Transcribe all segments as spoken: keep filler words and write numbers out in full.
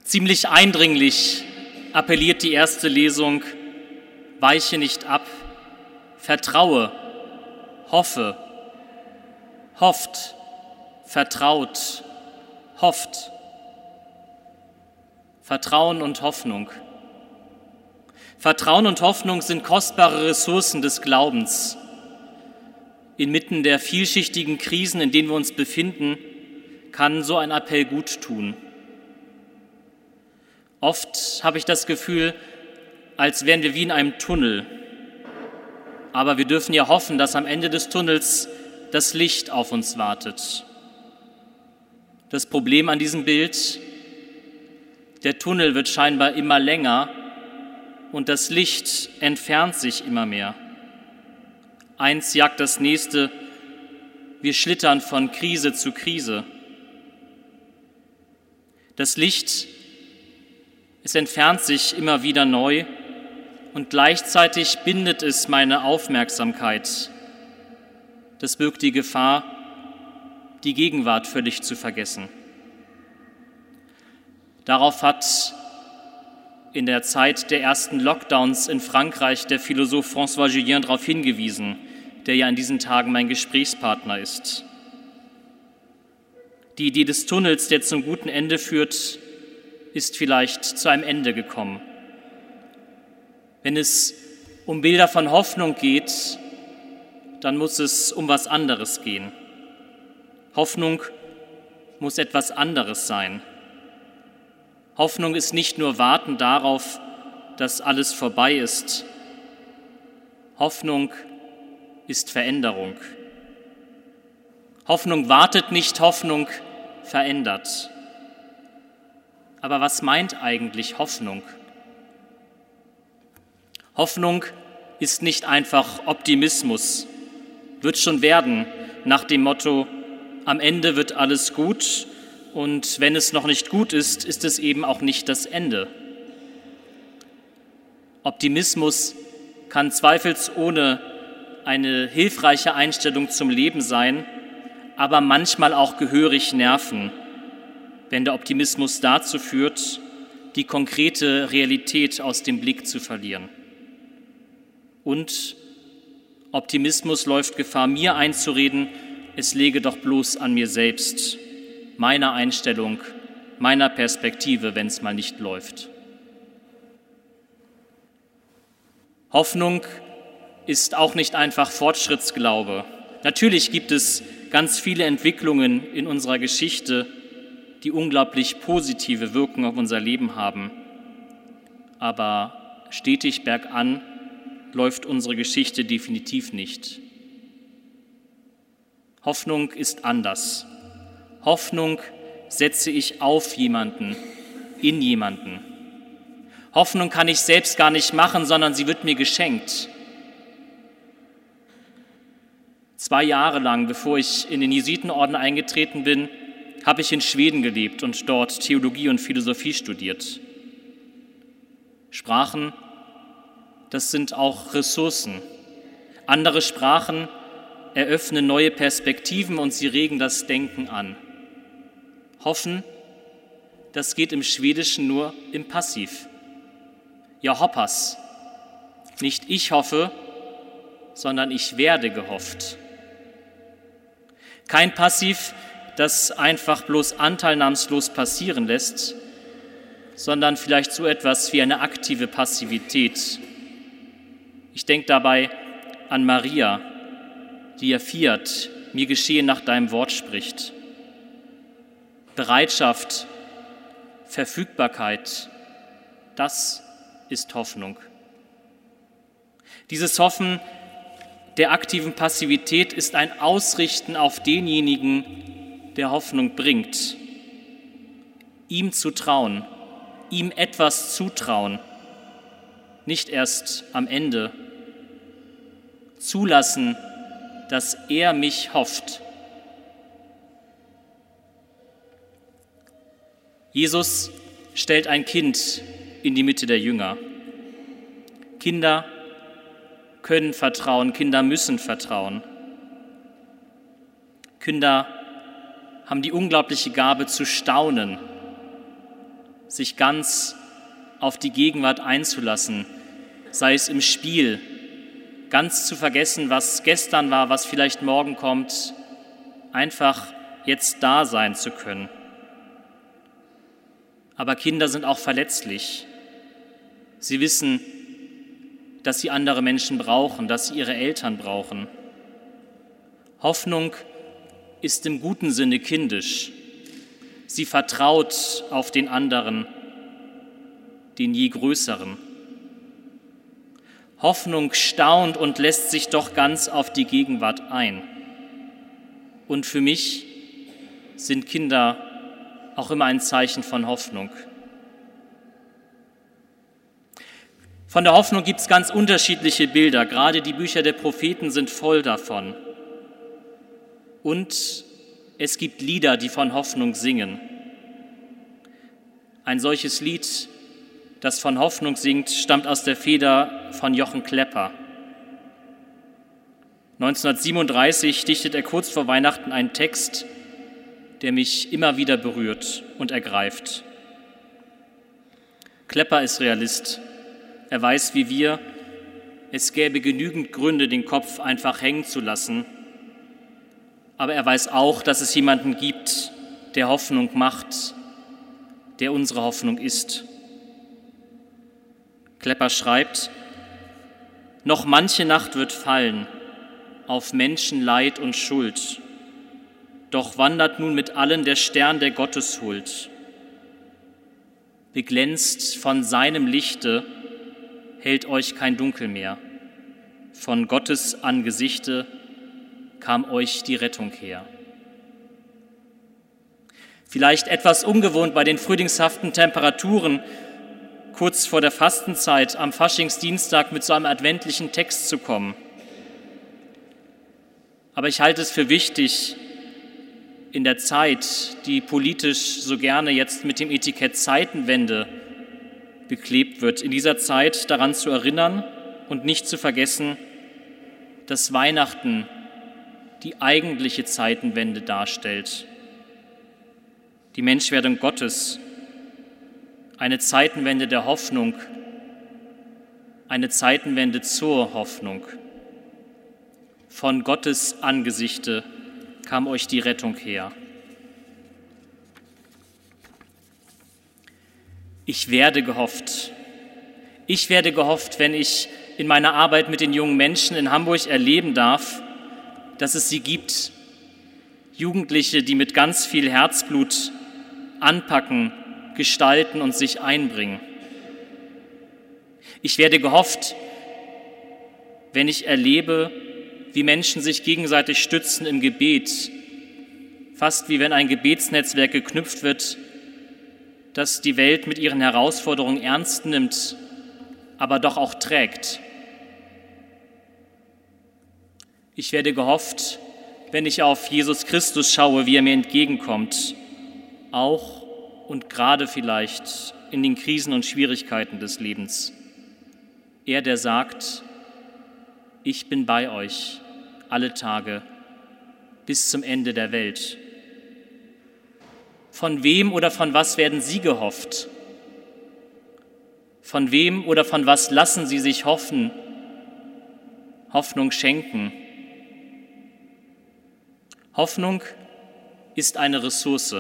Ziemlich eindringlich appelliert die erste Lesung: Weiche nicht ab, vertraue, hoffe, hofft, vertraut, hofft. Vertrauen und Hoffnung. Vertrauen und Hoffnung sind kostbare Ressourcen des Glaubens. Inmitten der vielschichtigen Krisen, in denen wir uns befinden, kann so ein Appell gut tun. Oft habe ich das Gefühl, als wären wir wie in einem Tunnel. Aber wir dürfen ja hoffen, dass am Ende des Tunnels das Licht auf uns wartet. Das Problem an diesem Bild: Der Tunnel wird scheinbar immer länger und das Licht entfernt sich immer mehr. Eins jagt das nächste, wir schlittern von Krise zu Krise. Das Licht, es entfernt sich immer wieder neu und gleichzeitig bindet es meine Aufmerksamkeit. Das birgt die Gefahr, die Gegenwart völlig zu vergessen. Darauf hat in der Zeit der ersten Lockdowns in Frankreich der Philosoph François Julien darauf hingewiesen, der ja in diesen Tagen mein Gesprächspartner ist. Die Idee des Tunnels, der zum guten Ende führt, ist vielleicht zu einem Ende gekommen. Wenn es um Bilder von Hoffnung geht, dann muss es um was anderes gehen. Hoffnung muss etwas anderes sein. Hoffnung ist nicht nur Warten darauf, dass alles vorbei ist. Hoffnung ist Veränderung. Hoffnung wartet nicht, Hoffnung verändert. Aber was meint eigentlich Hoffnung? Hoffnung ist nicht einfach Optimismus, wird schon werden, nach dem Motto: Am Ende wird alles gut. Und wenn es noch nicht gut ist, ist es eben auch nicht das Ende. Optimismus kann zweifelsohne eine hilfreiche Einstellung zum Leben sein, aber manchmal auch gehörig nerven, wenn der Optimismus dazu führt, die konkrete Realität aus dem Blick zu verlieren. Und Optimismus läuft Gefahr, mir einzureden, es läge doch bloß an mir selbst, meiner Einstellung, meiner Perspektive, wenn es mal nicht läuft. Hoffnung ist auch nicht einfach Fortschrittsglaube. Natürlich gibt es ganz viele Entwicklungen in unserer Geschichte, die unglaublich positive Wirkung auf unser Leben haben. Aber stetig bergan läuft unsere Geschichte definitiv nicht. Hoffnung ist anders. Hoffnung setze ich auf jemanden, in jemanden. Hoffnung kann ich selbst gar nicht machen, sondern sie wird mir geschenkt. Zwei Jahre lang, bevor ich in den Jesuitenorden eingetreten bin, habe ich in Schweden gelebt und dort Theologie und Philosophie studiert. Sprachen, das sind auch Ressourcen. Andere Sprachen eröffnen neue Perspektiven und sie regen das Denken an. Hoffen, das geht im Schwedischen nur im Passiv. Ja, hoppas. Nicht ich hoffe, sondern ich werde gehofft. Kein Passiv, das einfach bloß anteilnahmslos passieren lässt, sondern vielleicht so etwas wie eine aktive Passivität. Ich denke dabei an Maria, die ja fiat, mir geschehe nach deinem Wort spricht. Bereitschaft, Verfügbarkeit, das ist Hoffnung. Dieses Hoffen der aktiven Passivität ist ein Ausrichten auf denjenigen, der Hoffnung bringt. Ihm zu trauen, ihm etwas zutrauen, nicht erst am Ende. Zulassen, dass er mich hofft. Jesus stellt ein Kind in die Mitte der Jünger. Kinder können vertrauen, Kinder müssen vertrauen. Kinder haben die unglaubliche Gabe zu staunen. sich ganz auf die Gegenwart einzulassen, sei es im Spiel, ganz zu vergessen, was gestern war, was vielleicht morgen kommt, einfach jetzt da sein zu können. Aber Kinder sind auch verletzlich. Sie wissen, dass sie andere Menschen brauchen, dass sie ihre Eltern brauchen. Hoffnung ist im guten Sinne kindisch. Sie vertraut auf den anderen, den je Größeren. Hoffnung staunt und lässt sich doch ganz auf die Gegenwart ein. Und für mich sind Kinder auch immer ein Zeichen von Hoffnung. Von der Hoffnung gibt es ganz unterschiedliche Bilder. Gerade die Bücher der Propheten sind voll davon. Und es gibt Lieder, die von Hoffnung singen. Ein solches Lied, das von Hoffnung singt, stammt aus der Feder von Jochen Klepper. neunzehnhundertsiebenunddreißig dichtet er kurz vor Weihnachten einen Text, der mich immer wieder berührt und ergreift. Klepper ist Realist. Er weiß, wie wir, es gäbe genügend Gründe, den Kopf einfach hängen zu lassen. Aber er weiß auch, dass es jemanden gibt, der Hoffnung macht, der unsere Hoffnung ist. Klepper schreibt: Noch manche Nacht wird fallen auf Menschen Leid und Schuld, doch wandert nun mit allen der Stern der Gotteshuld. Beglänzt von seinem Lichte hält euch kein Dunkel mehr. Von Gottes Angesichte kam euch die Rettung her. Vielleicht etwas ungewohnt bei den frühlingshaften Temperaturen, kurz vor der Fastenzeit am Faschingsdienstag mit so einem adventlichen Text zu kommen. Aber ich halte es für wichtig, in der Zeit, die politisch so gerne jetzt mit dem Etikett Zeitenwende beklebt wird, in dieser Zeit daran zu erinnern und nicht zu vergessen, dass Weihnachten die eigentliche Zeitenwende darstellt. Die Menschwerdung Gottes, eine Zeitenwende der Hoffnung, eine Zeitenwende zur Hoffnung. Von Gottes Angesichte kam euch die Rettung her. Ich werde gehofft. Ich werde gehofft, wenn ich in meiner Arbeit mit den jungen Menschen in Hamburg erleben darf, dass es sie gibt, Jugendliche, die mit ganz viel Herzblut anpacken, gestalten und sich einbringen. Ich werde gehofft, wenn ich erlebe, wie Menschen sich gegenseitig stützen im Gebet, fast wie wenn ein Gebetsnetzwerk geknüpft wird, das die Welt mit ihren Herausforderungen ernst nimmt, aber doch auch trägt. Ich werde gehofft, wenn ich auf Jesus Christus schaue, wie er mir entgegenkommt, auch und gerade vielleicht in den Krisen und Schwierigkeiten des Lebens. Er, der sagt: Ich bin bei euch alle Tage bis zum Ende der Welt. Von wem oder von was werden Sie gehofft? Von wem oder von was lassen Sie sich hoffen, Hoffnung schenken? Hoffnung ist eine Ressource,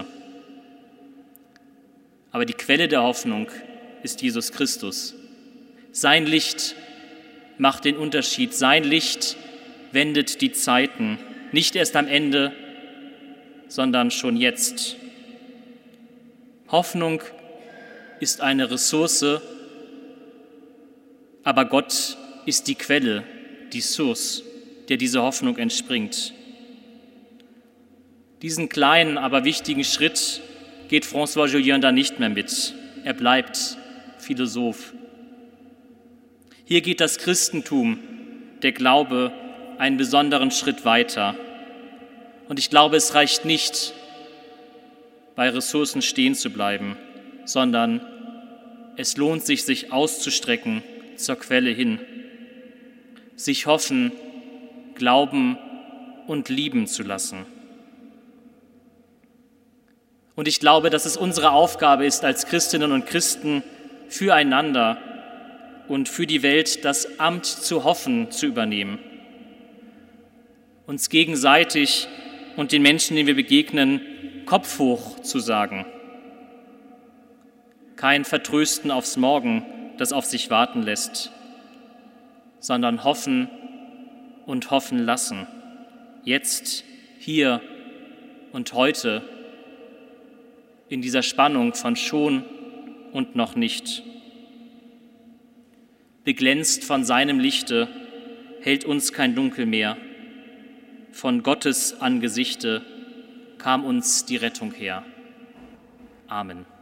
aber die Quelle der Hoffnung ist Jesus Christus. Sein Licht macht den Unterschied, sein Licht wendet die Zeiten, nicht erst am Ende, sondern schon jetzt. Hoffnung ist eine Ressource, aber Gott ist die Quelle, die Source, der diese Hoffnung entspringt. Diesen kleinen, aber wichtigen Schritt geht François Julien da nicht mehr mit. Er bleibt Philosoph. Hier geht das Christentum, der Glaube, einen besonderen Schritt weiter. Und ich glaube, es reicht nicht, bei Ressourcen stehen zu bleiben, sondern es lohnt sich, sich auszustrecken zur Quelle hin, sich hoffen, glauben und lieben zu lassen. Und ich glaube, dass es unsere Aufgabe ist, als Christinnen und Christen füreinander und für die Welt das Amt zu hoffen zu übernehmen. Uns gegenseitig und den Menschen, denen wir begegnen, Kopf hoch zu sagen. Kein Vertrösten aufs Morgen, das auf sich warten lässt, sondern hoffen und hoffen lassen. Jetzt, hier und heute, in dieser Spannung von schon und noch nicht. Beglänzt von seinem Lichte hält uns kein Dunkel mehr. Von Gottes Angesichte kam uns die Rettung her. Amen.